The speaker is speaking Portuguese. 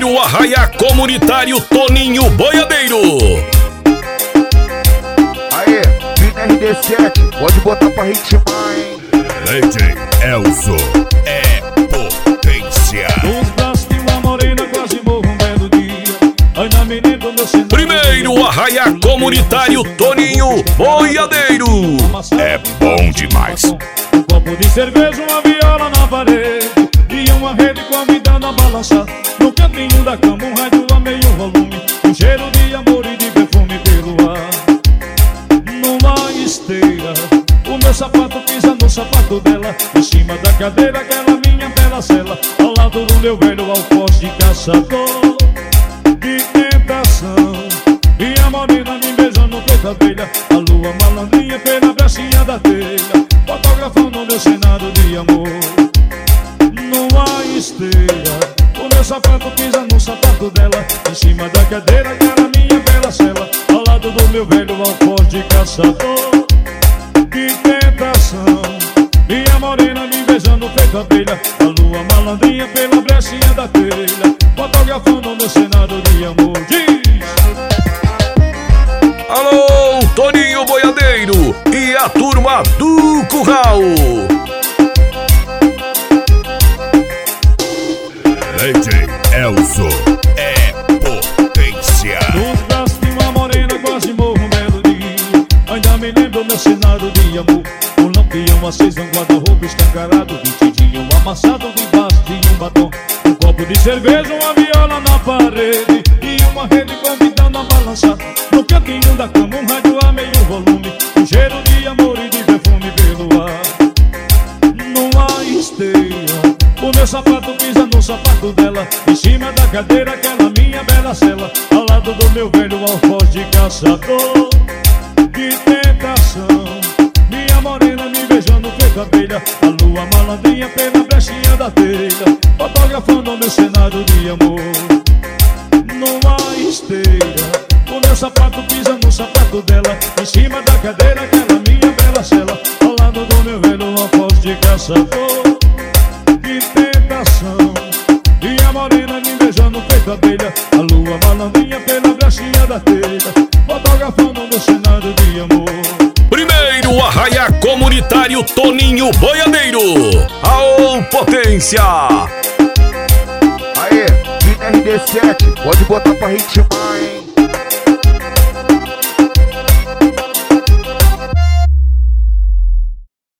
Primeiro arraia comunitário Toninho Boiadeiro. Aê, RD7, pode botar pra ritmar, hein? DJ Elzo é potência. Nos braços de uma morena quase morro um belo dia. Ainda me lembro meu cenário. Primeiro arraia comunitário Toninho Boiadeiro. É bom demais. Um copo de cerveja, uma viola na parede e uma rede convidando a balançar. No cantinho da cama um rádio a meio volume, um cheiro de amor e de perfume pelo ar. Numa esteira, o meu sapato pisa no sapato dela, em cima da cadeira aquela minha bela cela, ao lado do meu velho alfoz de caçador. Que tentação, minha morena me beijando feita abelha, a lua malandrinha pela brechinha da telha, fotografando meu cenário de amor. Numa esteira, o meu sapato pisa no sapato dela, em cima da cadeira aquela minha bela cela, ao lado do meu velho alfoz de caçador. Que tentação, minha morena me beijando feito abelha, a lua malandrinha pela brechinha da telha, fotografando meu cenário de amor. Diz! Alô, Toninho Boiadeiro e a turma do Curral. DJ Elzo é potência. Nos braços de uma morena quase morro um belo dia. Ainda me lembro meu cenário de amor. Um lampião aceso, um guarda-roupa escancarado, vestidinho amassado debaixo de um batom. Um copo de cerveja, uma viola na parede e uma rede convidando a balançar. No cantinho da cama um rádio a meio volume, um cheiro de amor e de perfume pelo ar. Numa esteira, o meu sapato pisa no sapato dela, em cima da cadeira aquela minha bela cela, ao lado do meu velho alfoz de caçador. Que tentação, minha morena me beijando feito abelha, a lua malandrinha pela brechinha da telha, fotografando meu cenário de amor. Numa esteira, o meu sapato pisa no sapato dela, em cima da cadeira aquela minha bela cela, ao lado do meu velho alfoz de caçador. Que tentação, minha morena me beijando feito abelha, a lua malandrinha pela brechinha da telha, fotografando meu cenário de amor. Primeiro arraia comunitário Toninho Boiadeiro. Aô, potência. Aê, RD7, pode botar pra ritmar, hein?